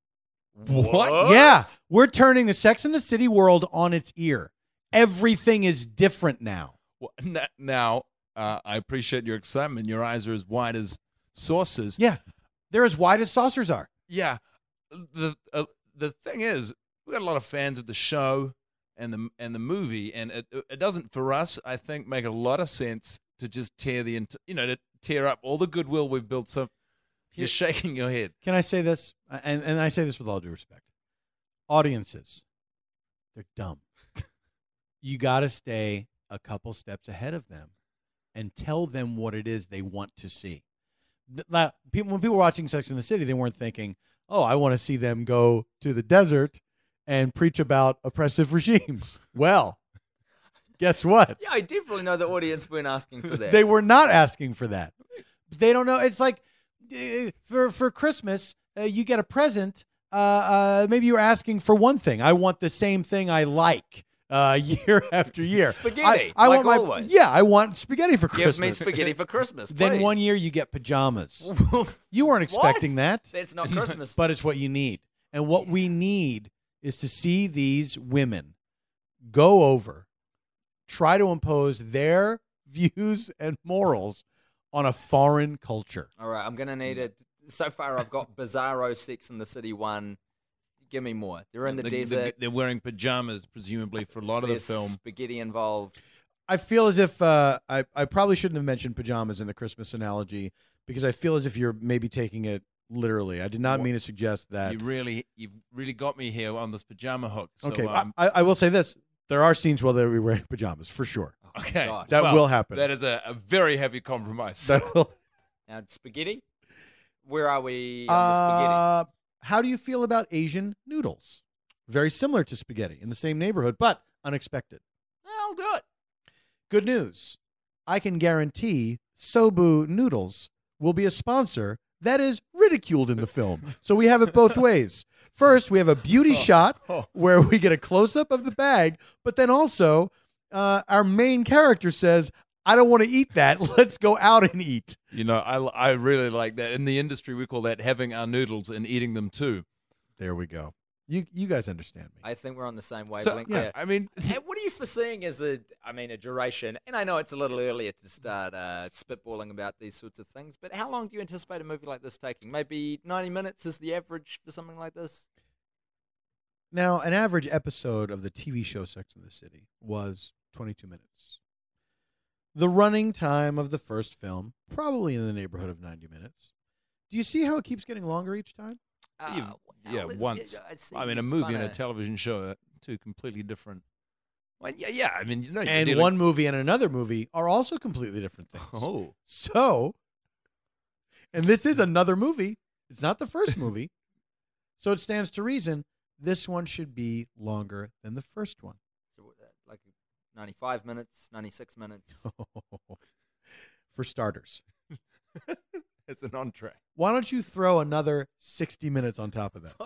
What? Yeah, we're turning the Sex and the City world on its ear. Everything is different now. Well, n- now, uh, I appreciate your excitement. Your eyes are as wide as saucers. Yeah, they're as wide as saucers are. Yeah. The uh, the thing is, we got a lot of fans of the show and the and the movie, and it it doesn't for us, I think, make a lot of sense to just tear the ent- you know to tear up all the goodwill we've built. So you're shaking your head. Can I say this? And, and I say this with all due respect. Audiences, they're dumb. You got to stay a couple steps ahead of them and tell them what it is they want to see. Th- that- people, when people were watching Sex and the City, they weren't thinking, oh, I want to see them go to the desert and preach about oppressive regimes. Well, guess what? Yeah, I definitely know the audience weren't asking for that. They were not asking for that. They don't know. It's like uh, for for Christmas, uh, you get a present. Uh, uh, maybe you're asking for one thing. I want the same thing I like uh, year after year. Spaghetti, I, I like want my, always. Yeah, I want spaghetti for Give Christmas. me spaghetti for Christmas, Then please. one year you get pajamas. You weren't expecting What? that. That's not Christmas. But it's what you need. And what we need is to see these women go over, try to impose their views and morals on a foreign culture. All right, I'm going to need it. So far, I've got Bizarro Sex and the City one. Give me more. They're in the, The- desert. they're wearing pajamas, presumably, for a lot of the There's film. spaghetti involved. I feel as if uh, I, I probably shouldn't have mentioned pajamas in the Christmas analogy because I feel as if you're maybe taking it literally. I did not mean to suggest that. You really, you've really got me here on this pajama hook. So, Okay, um, I, I will say this. There are scenes where they'll be wearing pajamas, for sure. okay, God. That well, will happen. That is a, a very heavy compromise. That will. Now, spaghetti? Where are we on the spaghetti? Uh, how do you feel about Asian noodles? Very similar to spaghetti in the same neighborhood, but unexpected. I'll do it. Good news. I can guarantee Sobu Noodles will be a sponsor that is ridiculed in the film. So we have it both ways. First, we have a beauty shot where we get a close-up of the bag, but then also uh, our main character says, I don't want to eat that. Let's go out and eat. You know, I, I really like that. In the industry, we call that having our noodles and eating them too. There we go. You you guys understand me. I think we're on the same So, wavelength yeah, there. I mean, Hey, what are you foreseeing as a, I mean, a duration? And I know it's a little earlier to start uh, spitballing about these sorts of things, but how long do you anticipate a movie like this taking? Maybe ninety minutes is the average for something like this? Now, an average episode of the T V show Sex and the City was twenty-two minutes. The running time of the first film, probably in the neighborhood of ninety minutes. Do you see how it keeps getting longer each time? you- Uh, yeah, well, it's- once. I see I mean, a you've movie and a kinda- television show are two completely different. Well, yeah, yeah. I mean, you know, you're And dealing- one movie and another movie are also completely different things. Oh, So, and this is another movie. It's not the first movie. So it stands to reason this one should be longer than the first one. So, uh, like ninety-five minutes, ninety-six minutes. For starters. it's an entree. Why don't you throw another sixty minutes on top of that?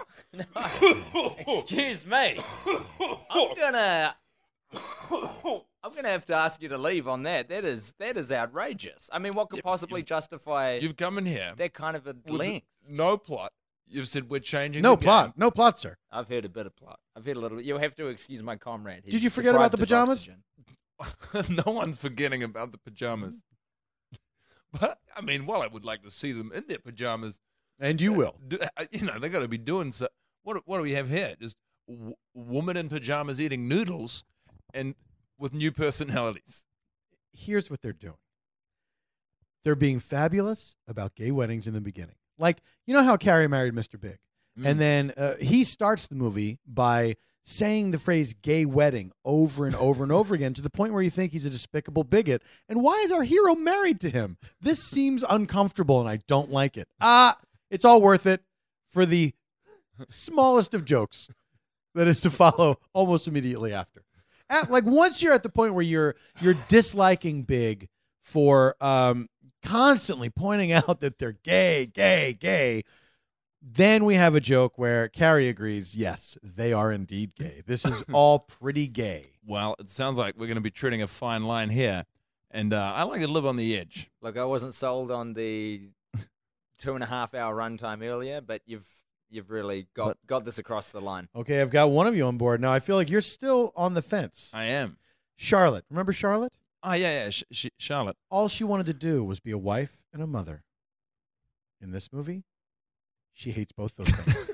Excuse me. I'm gonna I'm gonna have to ask you to leave on that. That is that is outrageous. I mean, what could possibly justify You've come in here that kind of a with length? no plot. You've said we're changing. No the plot. game. No plot, sir. I've heard a bit of plot. I've heard a little. You'll have to excuse my comrade. He's Did you forget about the deprived of pajamas? oxygen. No one's forgetting about the pajamas. But I mean, well, I would like to see them in their pajamas. And you will. Do, uh, you know, they got to be doing so. What what do we have here? Just w- woman in pajamas eating noodles, and with new personalities. Here's what they're doing. They're being fabulous about gay weddings in the beginning. Like, you know how Carrie married Mister Big? Mm. And then uh, he starts the movie by saying the phrase gay wedding over and over and over again to the point where you think he's a despicable bigot. And why is our hero married to him? This seems uncomfortable and I don't like it. Ah, it's all worth it for the smallest of jokes that is to follow almost immediately after. at, like once you're at the point where you're you're disliking Big for um, constantly pointing out that they're gay, gay, gay, then we have a joke where Carrie agrees, yes, they are indeed gay. This is all pretty gay. Well, it sounds like we're going to be treading a fine line here, and uh, I like to live on the edge. Look, I wasn't sold on the two and a half hour runtime earlier, but you've you've really got, got this across the line. Okay, I've got one of you on board. Now I feel like you're still on the fence. I am. Charlotte. Remember Charlotte? Oh, yeah, yeah, Sh- Sh- Charlotte. All she wanted to do was be a wife and a mother. In this movie, she hates both those things.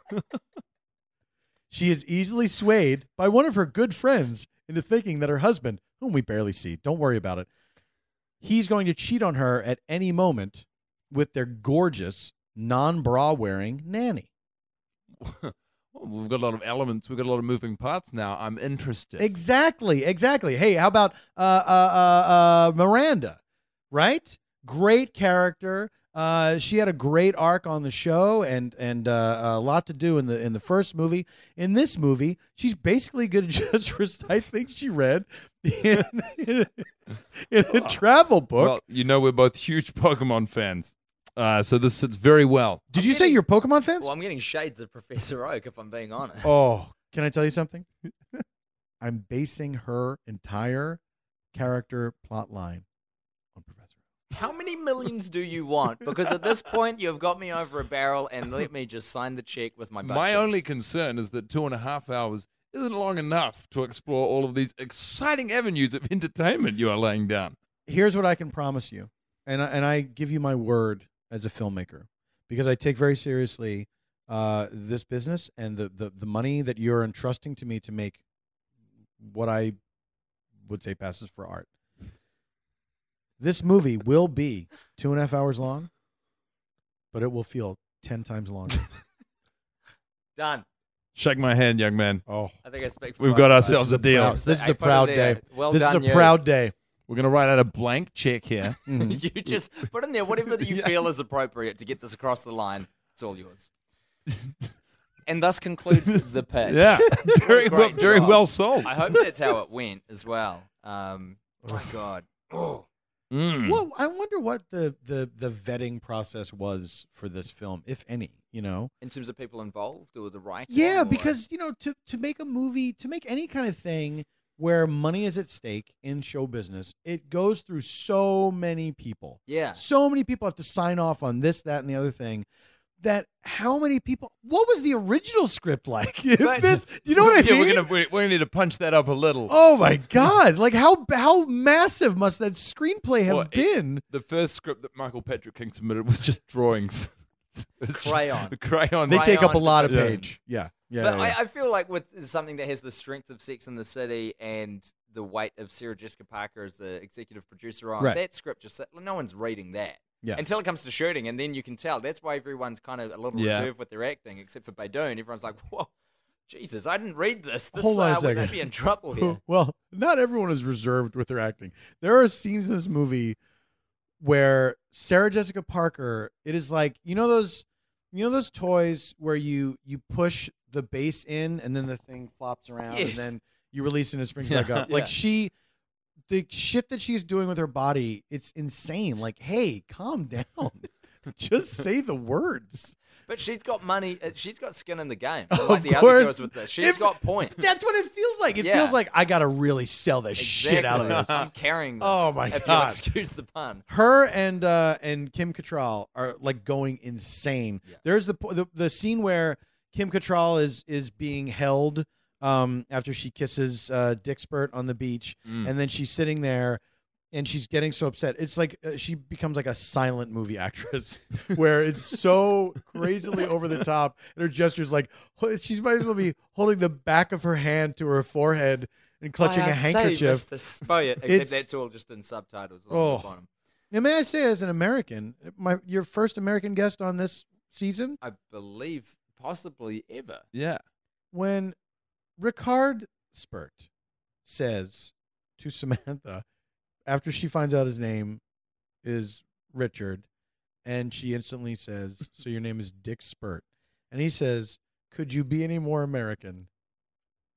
She is easily swayed by one of her good friends into thinking that her husband, whom we barely see, don't worry about it, he's going to cheat on her at any moment with their gorgeous, non-bra wearing nanny. Well, we've got a lot of elements. We've got a lot of moving parts now. I'm interested. Exactly, exactly. Hey, how about uh, uh, uh, uh, Miranda, right? Great character. Uh, she had a great arc on the show and and uh, a lot to do in the in the first movie. In this movie, she's basically going to just recite things she read in, in, in a travel book. Well, you know we're both huge Pokemon fans, uh, so this sits very well. Did you say you're Pokemon fans? Well, I'm getting shades of Professor Oak, if I'm being honest. Oh, can I tell you something? I'm basing her entire character plot line on Professor Oak. How many millions do you want? Because at this point, you've got me over a barrel, and let me just sign the check with my butt My cheeks. only concern is that two and a half hours isn't long enough to explore all of these exciting avenues of entertainment you are laying down. Here's what I can promise you, and I, and I give you my word as a filmmaker, because I take very seriously uh, this business and the, the, the money that you're entrusting to me to make what I would say passes for art. This movie will be two and a half hours long, but it will feel ten times longer. Done. Shake my hand, young man. Oh, I think I speak for We've both got of us. ourselves a deal. proud- this is I a put it proud there. day. Well this done, is a you. proud day. We're going to write out a blank check here. You just put in there whatever that you feel is appropriate to get this across the line. It's all yours. And thus concludes the pitch. Yeah, very Great well, very job. well sold. I hope that's how it went as well. Um, my God. Oh. Mm. Well, I wonder what the, the, the vetting process was for this film, if any, you know? In terms of people involved or the writing? Yeah, or- because, you know, to, to make a movie, to make any kind of thing where money is at stake in show business, it goes through so many people. Yeah. So many people have to sign off on this, that, and the other thing. That how many people? What was the original script like? If But- this, you know what I yeah, mean? we're gonna we're, we're gonna need to punch that up a little. Oh my God! Like how how massive must that screenplay have Well, it- been? The first script that Michael Patrick King submitted was just drawings. It's just Crayon. the crayon. They take up a Crayon lot of Yeah. page. Yeah, yeah. But yeah, yeah. I, I feel like with something that has the strength of Sex and the City and the weight of Sarah Jessica Parker as the executive producer on, Right. that script just, no one's reading that. Yeah. Until it comes to shooting, and then you can tell. That's why everyone's kind of a little Yeah. reserved with their acting, except for Baidoon. Everyone's like, whoa, Jesus, I didn't read this. This Hold on a uh, would second. be in trouble here. Well, not everyone is reserved with their acting. There are scenes in this movie where Sarah Jessica Parker, it is like, you know those you know those toys where you you push the base in and then the thing flops around Yes. and then you release it and it springs Yeah. back up. Yeah. Like she the shit that she's doing with her body, it's insane. Like, hey, calm down. Just say the words. But she's got money. Uh, she's got skin in the game. Of Like the other course. girls with this. She's If- got points. That's what it feels like. It Yeah. feels like I gotta really sell the shit out of Exactly. this. I'm carrying this. Oh, my if God. you'll excuse the pun. Her and uh, and Kim Cattrall are like going insane. Yeah. There's the, the the scene where Kim Cattrall is is being held um, after she kisses uh, Dick Spurt on the beach, Mm. and then she's sitting there and she's getting so upset. It's like uh, she becomes like a silent movie actress, where it's so crazily over the top, and her gesture's like she might as well be holding the back of her hand to her forehead and clutching I a say, handkerchief. Mister Spoyet, except It's- that's all just in subtitles on Oh. the bottom. And may I say, as an American, my your first American guest on this season, I believe possibly ever. Yeah. when Ricard Spurt says to Samantha, after she finds out his name is Richard, and she instantly says, "So your name is Dick Spurt," and he says, "Could you be any more American?"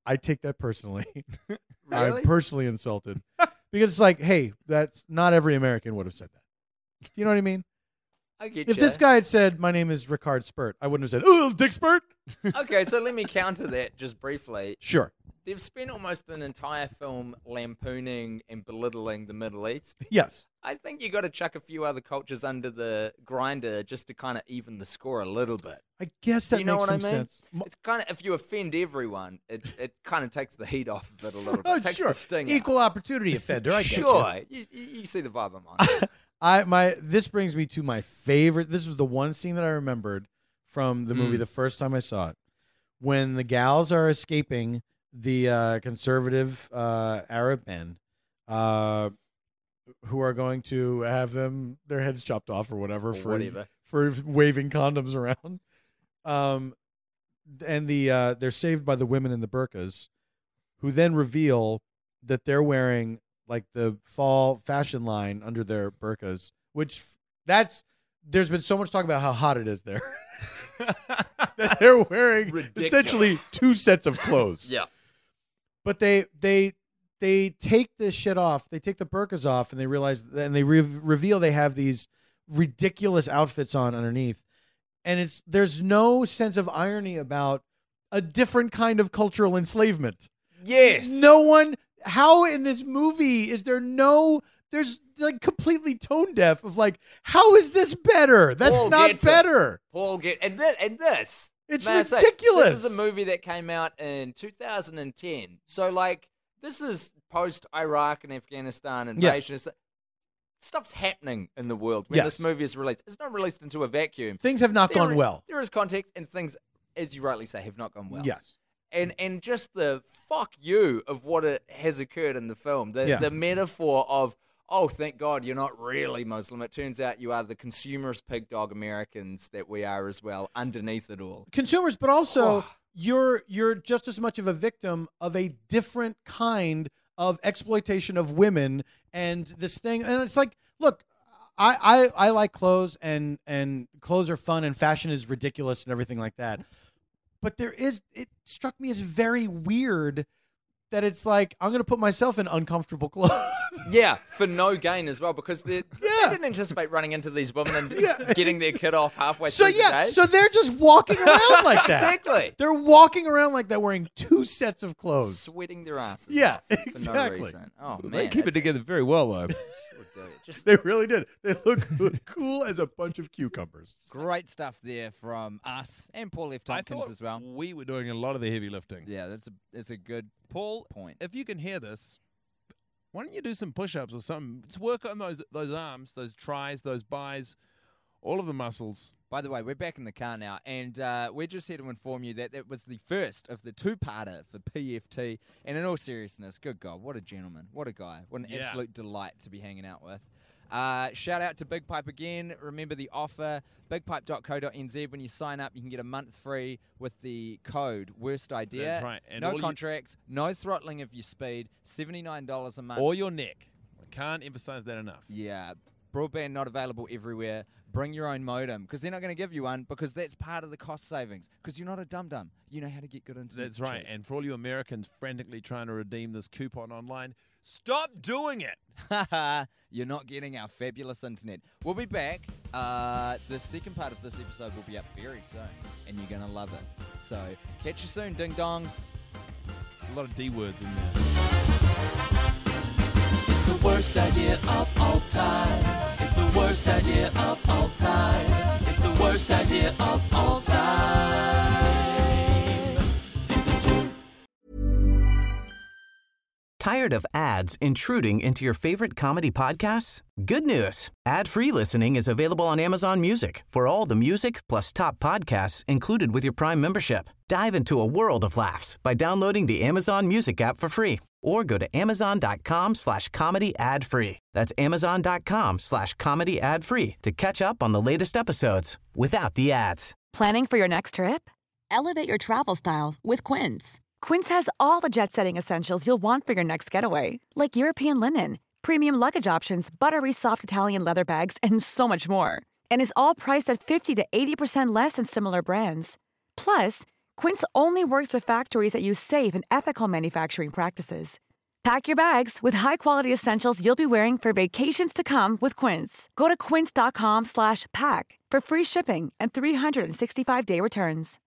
I take that personally. Really? I'm personally insulted because it's like, hey, that's not every American would have said that. Do you know what I mean? I get If ya. this guy had said, "My name is Ricard Spurt," I wouldn't have said, "Oh, Dick Spurt." Okay, so let me counter that just briefly. Sure. They've spent almost an entire film lampooning and belittling the Middle East. Yes. I think you got to chuck a few other cultures under the grinder just to kind of even the score a little bit. I guess Do that you know makes what some I mean? sense. Mo- It's kind of if you offend everyone, it, it kind of takes the heat off of it a little bit. Oh, It takes sure. the sting. Equal out. opportunity offender. I get Sure, you. You, you see the vibe I'm on. I my this brings me to my favorite. This was the one scene that I remembered from the movie Mm. the first time I saw it, when the gals are escaping the uh, conservative uh, Arab men, uh, who are going to have them their heads chopped off or whatever Or for whatever. for waving condoms around. Um, and the uh, they're saved by the women in the burqas, who then reveal that they're wearing like the fall fashion line under their burqas, which f- that's there's been so much talk about how hot it is there that they're wearing Ridiculous. essentially two sets of clothes. Yeah. But they they they take this shit off. They take the burqas off, and they realize and they re- reveal they have these ridiculous outfits on underneath. And it's there's no sense of irony about a different kind of cultural enslavement. Yes. No one. How in this movie is there no? There's like completely tone deaf of like, how is this better? That's Paul not gets it. better. Paul get and, th- and this. It's may I say, ridiculous. This is a movie that came out in two thousand ten. So like this is post Iraq and Afghanistan invasion. It's- Stuff's happening in the world when Yes. this movie is released. It's not released into a vacuum. Things have not There gone is- well. There is context, and things, as you rightly say, have not gone well. Yes. And and just the fuck you of what it has occurred in the film. The Yeah. the metaphor of, oh, thank God you're not really Muslim. It turns out you are the consumerist pig dog Americans that we are as well underneath it all. Consumers, but also Oh. you're you're just as much of a victim of a different kind of exploitation of women and this thing. And it's like, look, I, I, I like clothes and and clothes are fun and fashion is ridiculous and everything like that. But there is it struck me as very weird that it's like I'm going to put myself in uncomfortable clothes. Yeah, for no gain as well, because they, Yeah. they didn't anticipate running into these women and Yeah. getting their kid off halfway So through yeah, the day. so they're just walking around like that. Exactly. They're walking around like that wearing two sets of clothes. Sweating their asses Yeah, off for no exactly. reason. Oh, man. They keep it together very well, though. Just They really did. They look cool as a bunch of cucumbers. Great stuff there from us and Paul F. I Tompkins thought as well. we were doing a lot of the heavy lifting. Yeah, that's a that's a good Paul, point. if you can hear this, why don't you do some push-ups or something? Just work on those those arms, those tries, those buys, all of the muscles. By the way, we're back in the car now, and uh, we're just here to inform you that that was the first of the two-parter for P F T. And in all seriousness, good God, what a gentleman, what a guy, what an Yeah. absolute delight to be hanging out with. Uh, shout out to Big Pipe again. Remember the offer, big pipe dot co dot n z. When you sign up, you can get a month free with the code Worst Idea. That's right. And no all you- contracts, no throttling of your speed, seventy-nine dollars a month. Or your neck. I can't emphasize that enough. Yeah, broadband not available everywhere. Bring your own modem because they're not going to give you one because that's part of the cost savings. Because you're not a dum dum, you know how to get good internet. That's right. cheap. And for all you Americans frantically trying to redeem this coupon online, stop doing it. You're not getting our fabulous internet. We'll be back. Uh, the second part of this episode will be up very soon, and you're gonna love it. So catch you soon, ding dongs. A lot of D words in there. It's the worst idea of all time. It's the worst idea of all time. It's the worst idea of all time. Season two. Tired of ads intruding into your favorite comedy podcasts? Good news. Ad-free listening is available on Amazon Music for all the music plus top podcasts included with your Prime membership. Dive into a world of laughs by downloading the Amazon Music app for free or go to amazon.com slash comedy ad free. That's amazon.com slash comedy ad free to catch up on the latest episodes without the ads. Planning for your next trip? Elevate your travel style with Quince. Quince has all the jet-setting essentials you'll want for your next getaway, like European linen, premium luggage options, buttery soft Italian leather bags, and so much more. And is all priced at fifty to eighty percent less than similar brands. Plus, Quince only works with factories that use safe and ethical manufacturing practices. Pack your bags with high-quality essentials you'll be wearing for vacations to come with Quince. Go to quince.com slash pack for free shipping and three sixty-five day returns.